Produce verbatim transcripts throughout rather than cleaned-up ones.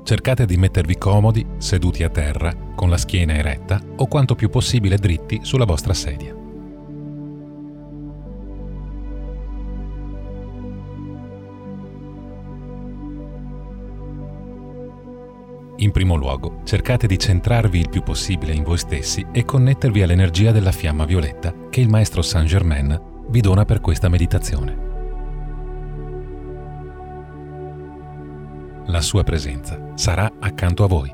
cercate di mettervi comodi, seduti a terra, con la schiena eretta o quanto più possibile dritti sulla vostra sedia. In primo luogo, cercate di centrarvi il più possibile in voi stessi e connettervi all'energia della fiamma violetta che il maestro Saint Germain vi dona per questa meditazione. La sua presenza sarà accanto a voi.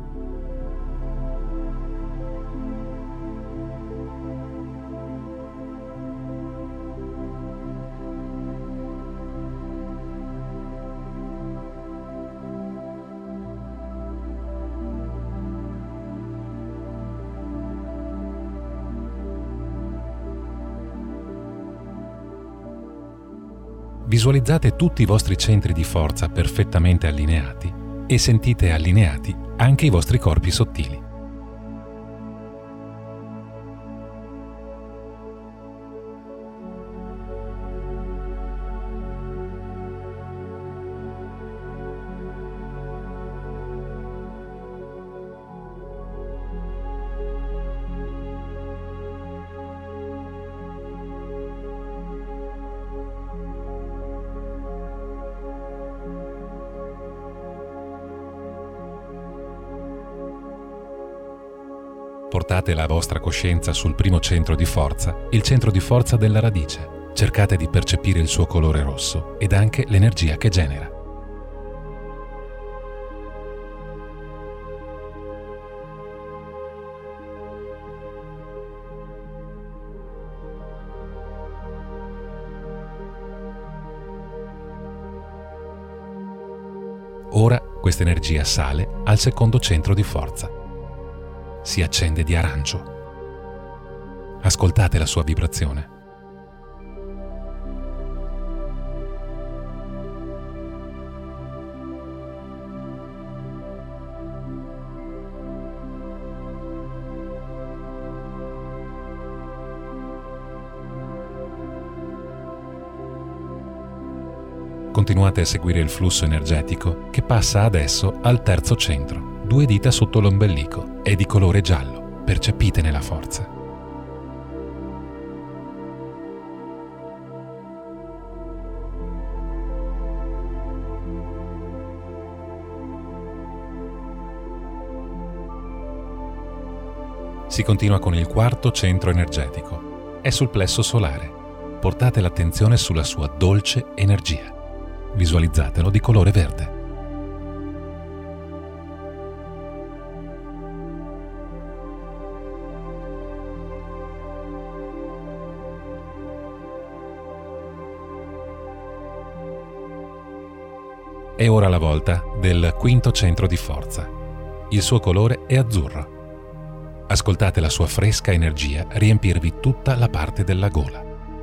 Visualizzate tutti i vostri centri di forza perfettamente allineati e sentite allineati anche i vostri corpi sottili. Portate la vostra coscienza sul primo centro di forza, il centro di forza della radice. Cercate di percepire il suo colore rosso ed anche l'energia che genera. Ora questa energia sale al secondo centro di forza. Si accende di arancio. Ascoltate la sua vibrazione. Continuate a seguire il flusso energetico che passa adesso al terzo centro. Due dita sotto l'ombelico, è di colore giallo, percepitene la forza. Si continua con il quarto centro energetico, è sul plesso solare. Portate l'attenzione sulla sua dolce energia. Visualizzatelo di colore verde. È ora la volta del quinto centro di forza. Il suo colore è azzurro. Ascoltate la sua fresca energia riempirvi tutta la parte della gola.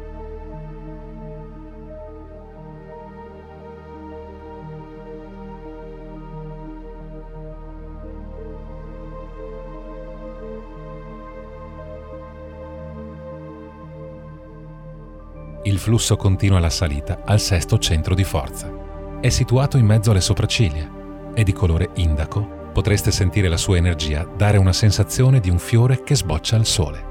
Il flusso continua la salita al sesto centro di forza. È situato in mezzo alle sopracciglia. È di colore indaco. Potreste sentire la sua energia dare una sensazione di un fiore che sboccia al sole.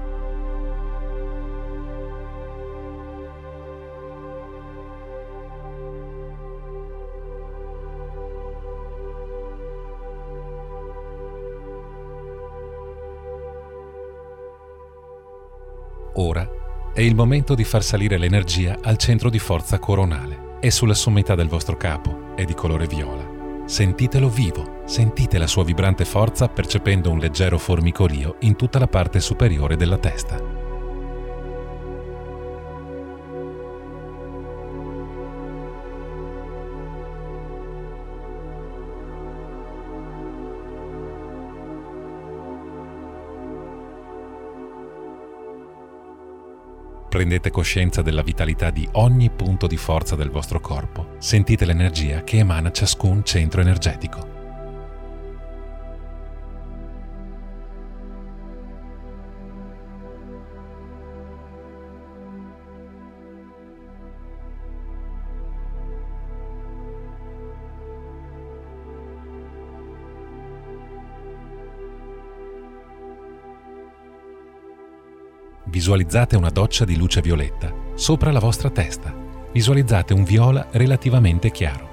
Ora è il momento di far salire l'energia al centro di forza coronale. È sulla sommità del vostro capo, è di colore viola. Sentitelo vivo, sentite la sua vibrante forza percependo un leggero formicolio in tutta la parte superiore della testa. Prendete coscienza della vitalità di ogni punto di forza del vostro corpo. Sentite l'energia che emana ciascun centro energetico. Visualizzate una doccia di luce violetta sopra la vostra testa. Visualizzate un viola relativamente chiaro.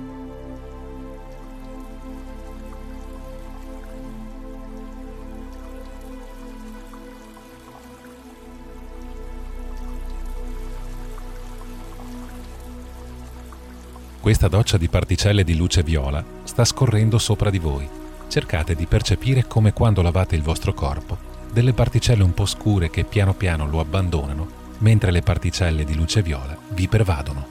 Questa doccia di particelle di luce viola sta scorrendo sopra di voi. Cercate di percepire come quando lavate il vostro corpo, delle particelle un po' scure che piano piano lo abbandonano, mentre le particelle di luce viola vi pervadono.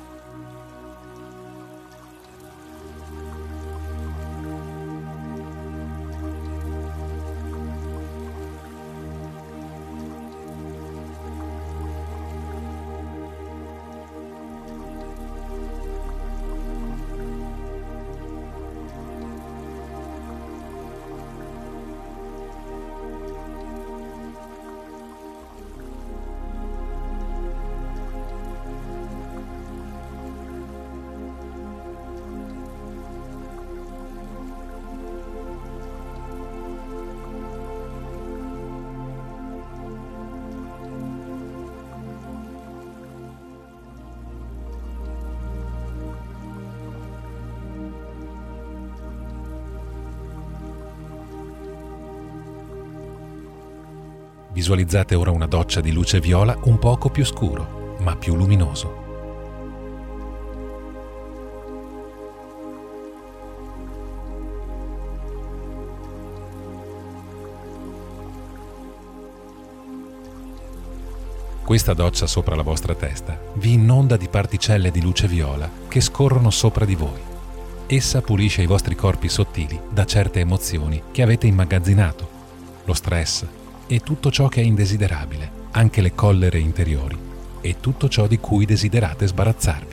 Visualizzate ora una doccia di luce viola un poco più scuro, ma più luminoso. Questa doccia sopra la vostra testa vi inonda di particelle di luce viola che scorrono sopra di voi. Essa pulisce i vostri corpi sottili da certe emozioni che avete immagazzinato, lo stress, e tutto ciò che è indesiderabile, anche le collere interiori, e tutto ciò di cui desiderate sbarazzarvi.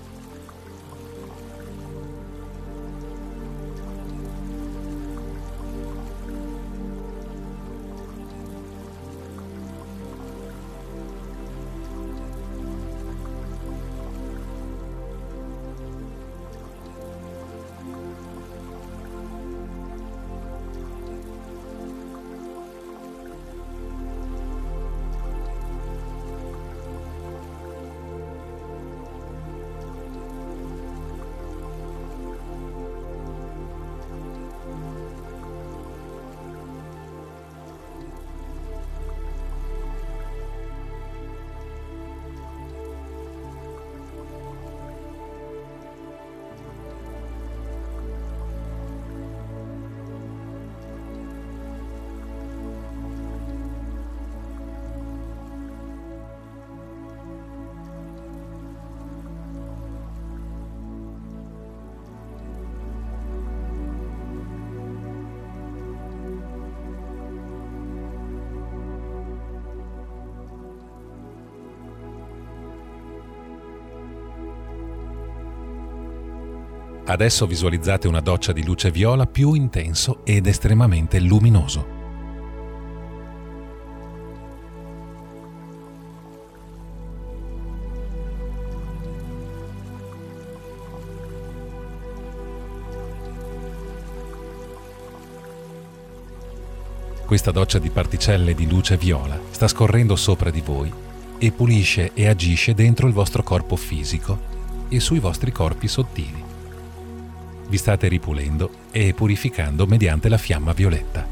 Adesso visualizzate una doccia di luce viola più intenso ed estremamente luminoso. Questa doccia di particelle di luce viola sta scorrendo sopra di voi e pulisce e agisce dentro il vostro corpo fisico e sui vostri corpi sottili. Vi state ripulendo e purificando mediante la fiamma violetta.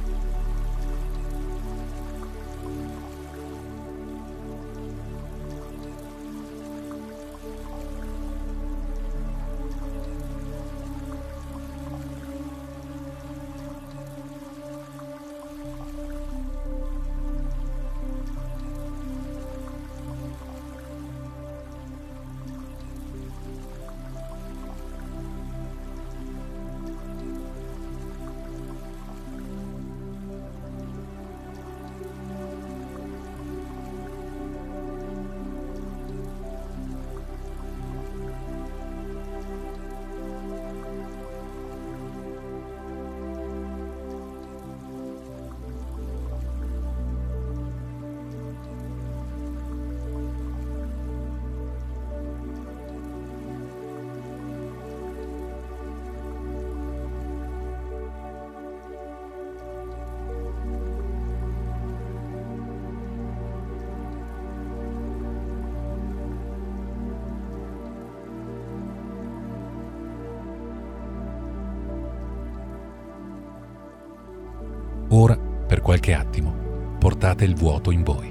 Ora, per qualche attimo, portate il vuoto in voi.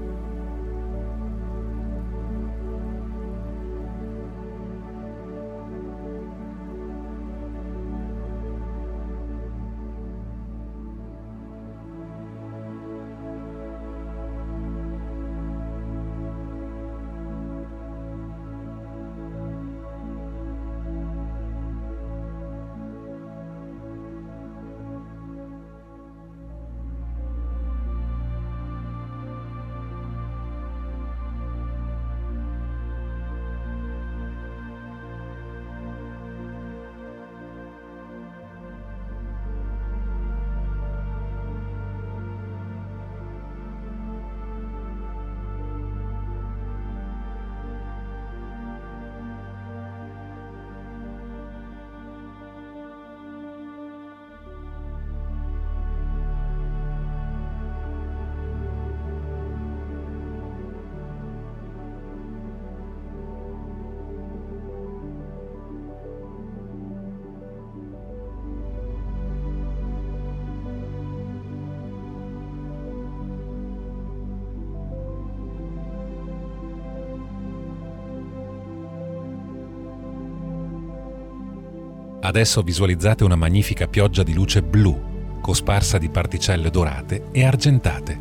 Adesso visualizzate una magnifica pioggia di luce blu, cosparsa di particelle dorate e argentate.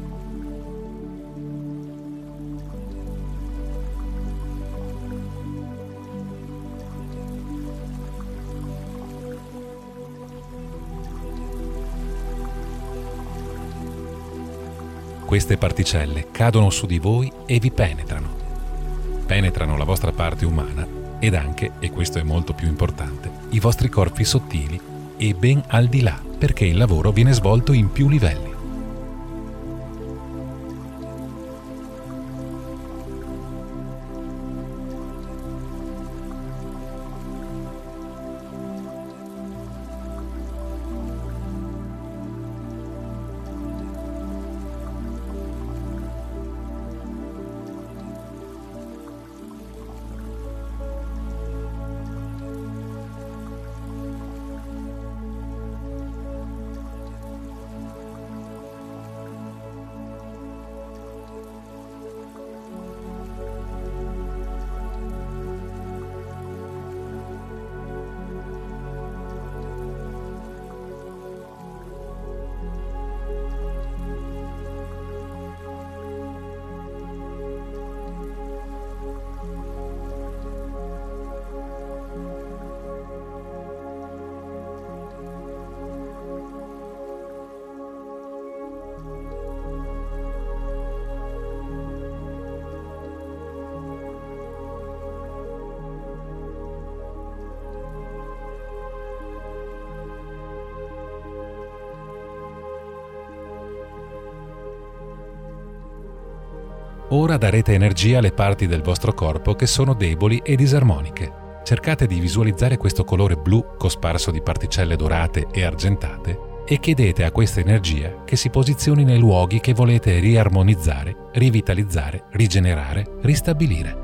Queste particelle cadono su di voi e vi penetrano. Penetrano la vostra parte umana ed anche, e questo è molto più importante, i vostri corpi sottili e ben al di là, perché il lavoro viene svolto in più livelli. Ora darete energia alle parti del vostro corpo che sono deboli e disarmoniche. Cercate di visualizzare questo colore blu cosparso di particelle dorate e argentate e chiedete a questa energia che si posizioni nei luoghi che volete riarmonizzare, rivitalizzare, rigenerare, ristabilire.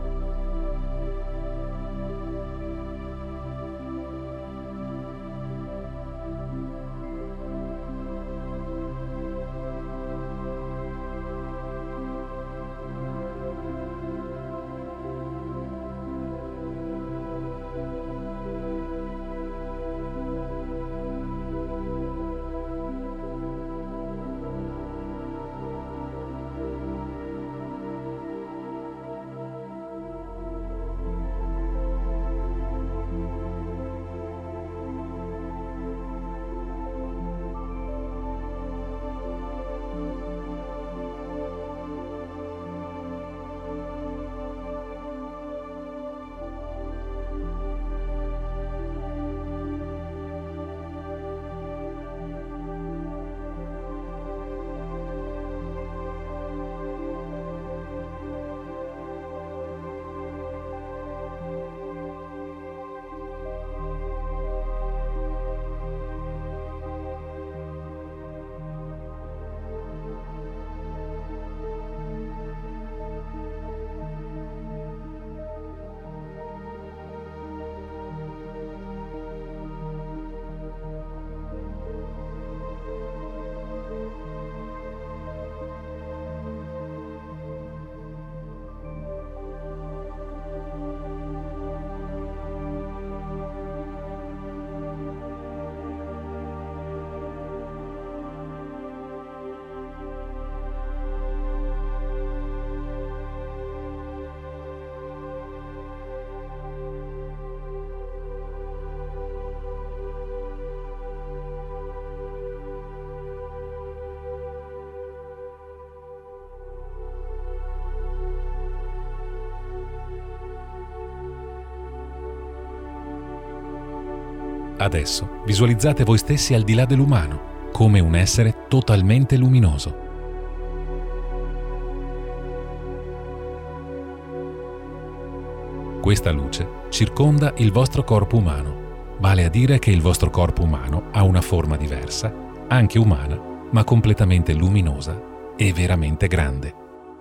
Adesso visualizzate voi stessi al di là dell'umano, come un essere totalmente luminoso. Questa luce circonda il vostro corpo umano, vale a dire che il vostro corpo umano ha una forma diversa, anche umana, ma completamente luminosa e veramente grande.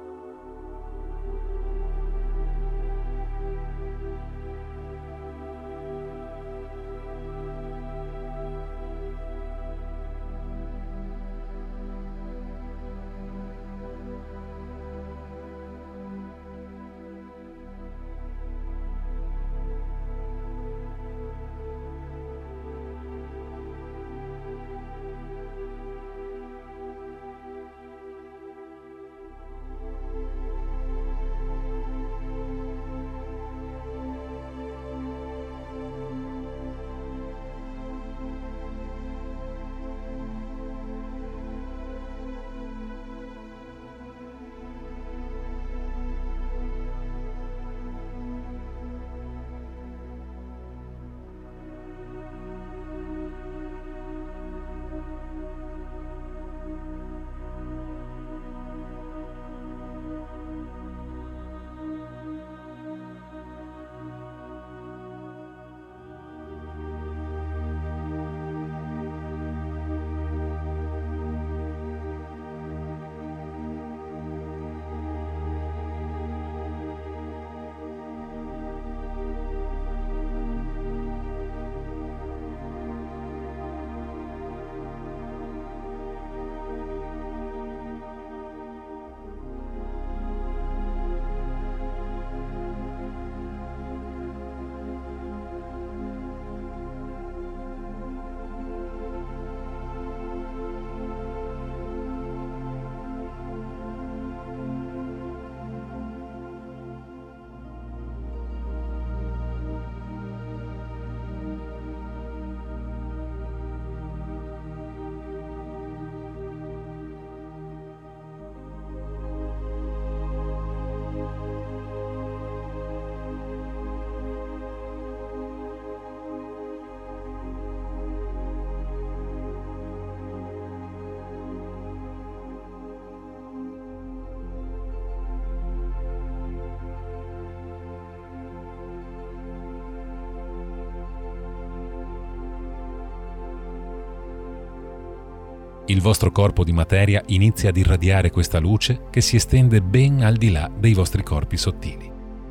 Il vostro corpo di materia inizia ad irradiare questa luce che si estende ben al di là dei vostri corpi sottili.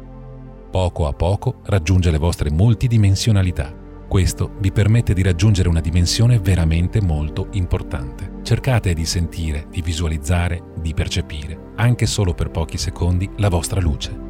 Poco a poco raggiunge le vostre multidimensionalità. Questo vi permette di raggiungere una dimensione veramente molto importante. Cercate di sentire, di visualizzare, di percepire, anche solo per pochi secondi, la vostra luce.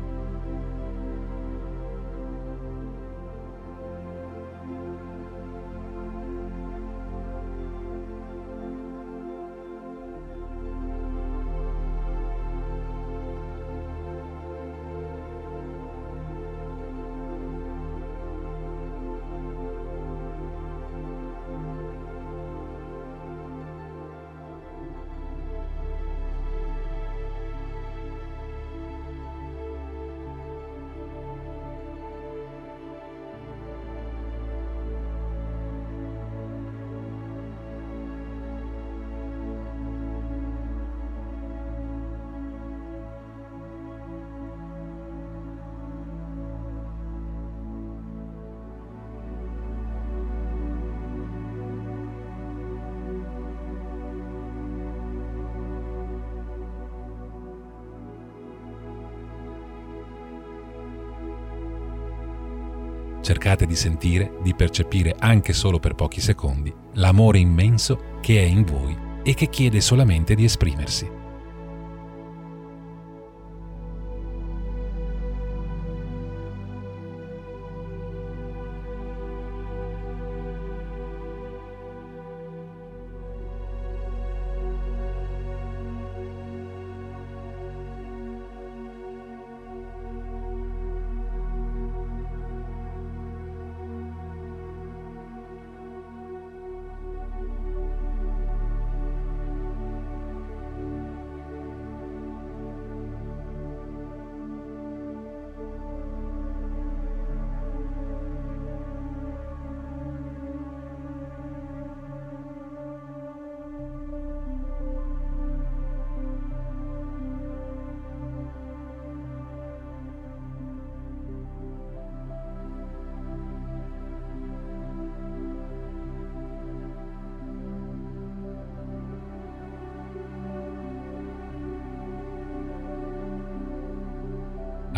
Cercate di sentire, di percepire anche solo per pochi secondi l'amore immenso che è in voi e che chiede solamente di esprimersi.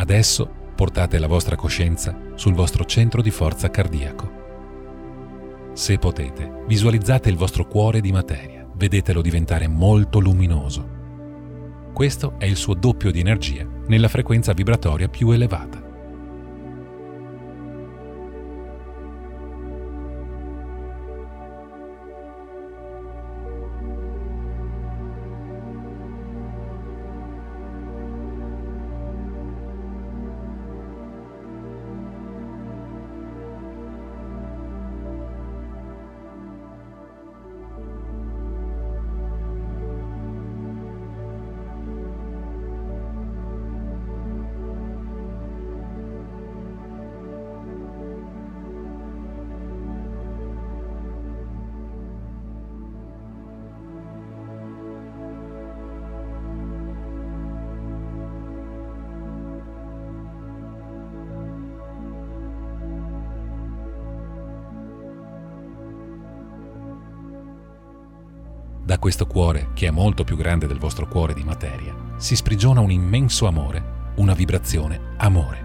Adesso portate la vostra coscienza sul vostro centro di forza cardiaco. Se potete, visualizzate il vostro cuore di materia, vedetelo diventare molto luminoso. Questo è il suo doppio di energia nella frequenza vibratoria più elevata. Da questo cuore, che è molto più grande del vostro cuore di materia, si sprigiona un immenso amore, una vibrazione amore.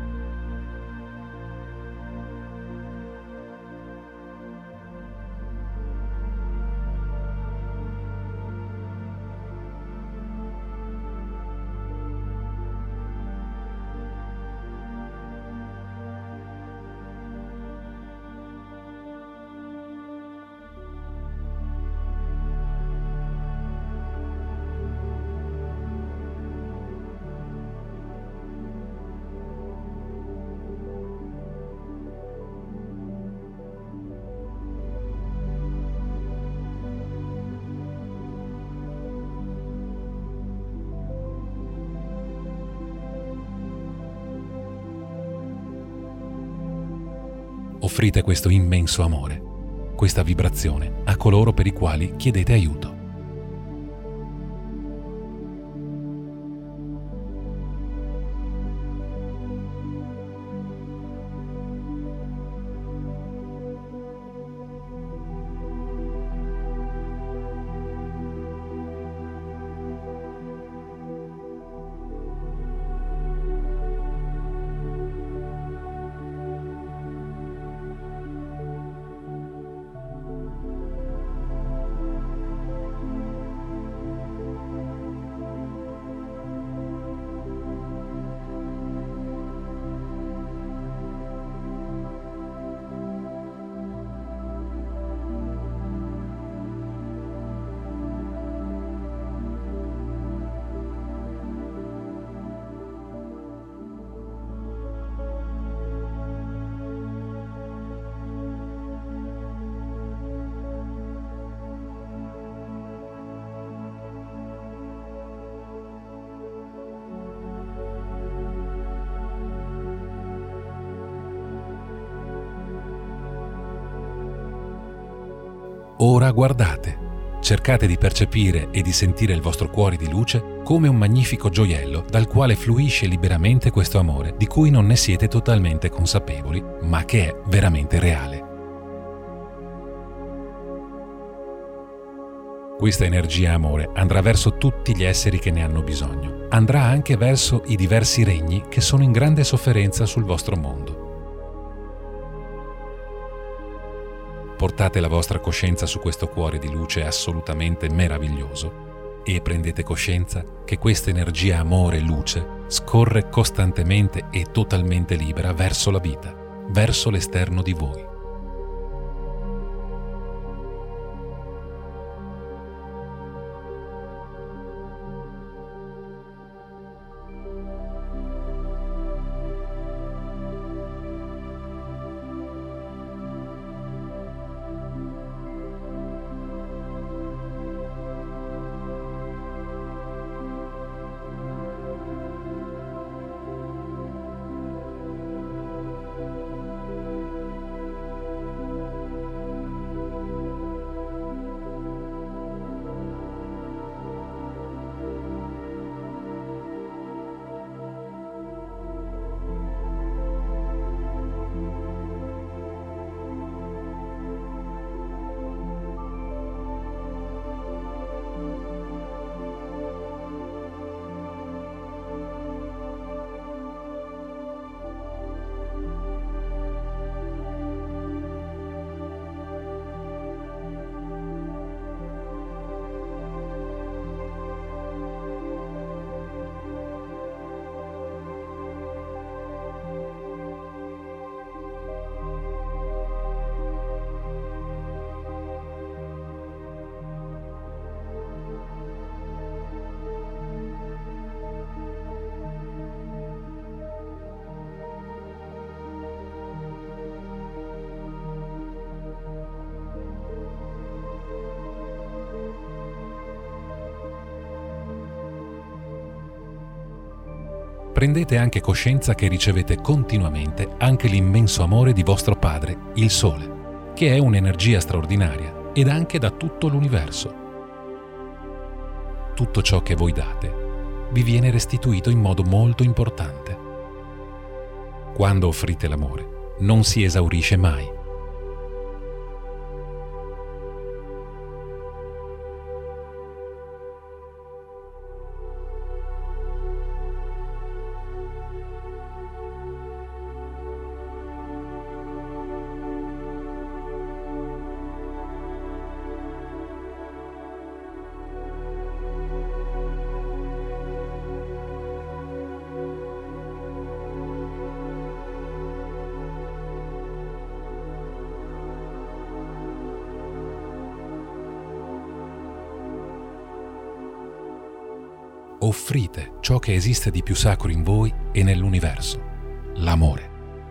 Offrite questo immenso amore, questa vibrazione a coloro per i quali chiedete aiuto. Ora guardate, cercate di percepire e di sentire il vostro cuore di luce come un magnifico gioiello dal quale fluisce liberamente questo amore di cui non ne siete totalmente consapevoli, ma che è veramente reale. Questa energia amore andrà verso tutti gli esseri che ne hanno bisogno, andrà anche verso i diversi regni che sono in grande sofferenza sul vostro mondo. Portate la vostra coscienza su questo cuore di luce assolutamente meraviglioso e prendete coscienza che questa energia amore e luce scorre costantemente e totalmente libera verso la vita, verso l'esterno di voi. prendete anche coscienza che ricevete continuamente anche l'immenso amore di vostro Padre, il Sole, che è un'energia straordinaria ed anche da tutto l'universo. Tutto ciò che voi date vi viene restituito in modo molto importante. Quando offrite l'amore, non si esaurisce mai. Offrite ciò che esiste di più sacro in voi e nell'universo, l'amore.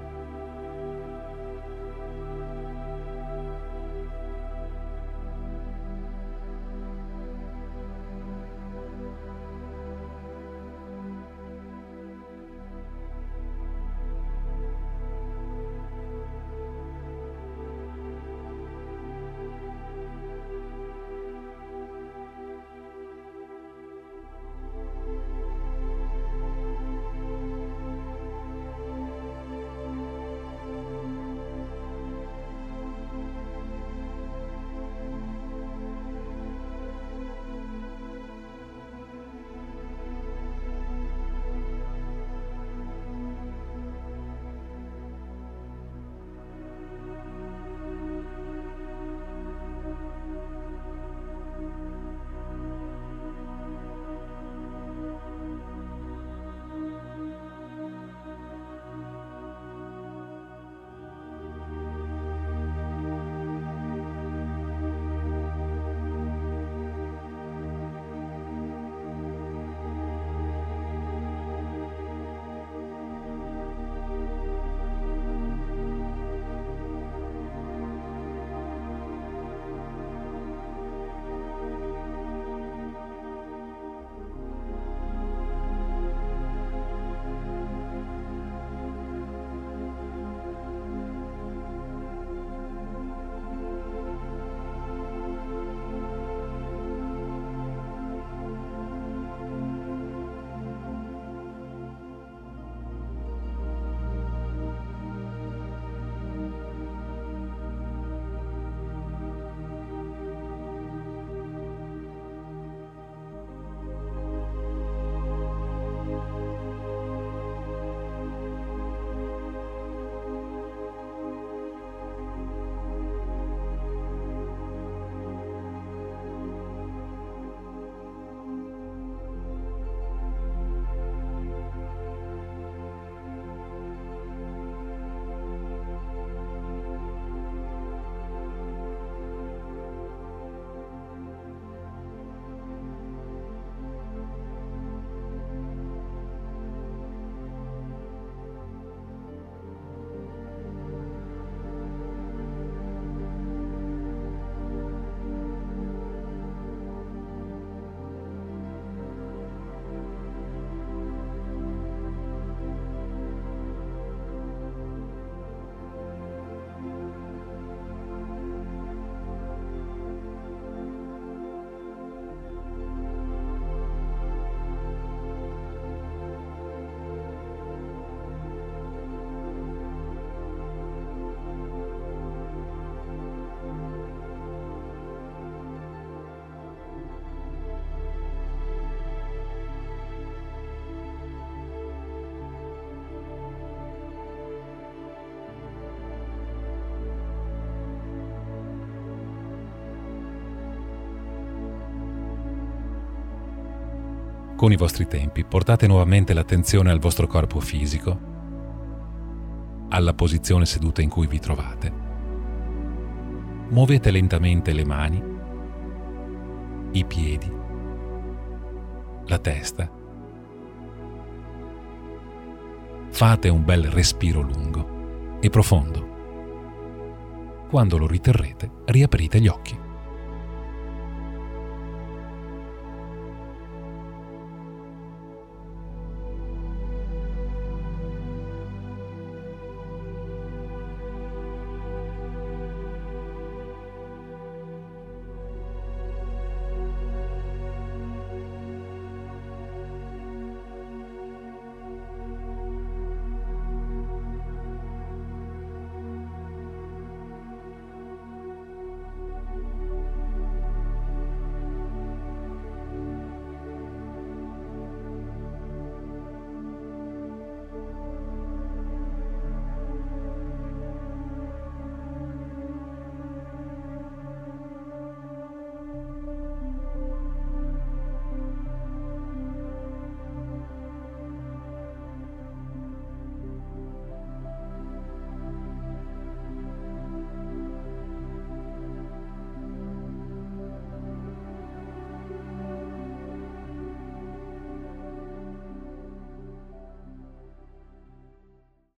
Con i vostri tempi portate nuovamente l'attenzione al vostro corpo fisico, alla posizione seduta in cui vi trovate. Muovete lentamente le mani, i piedi, la testa. Fate un bel respiro lungo e profondo. Quando lo riterrete, riaprite gli occhi.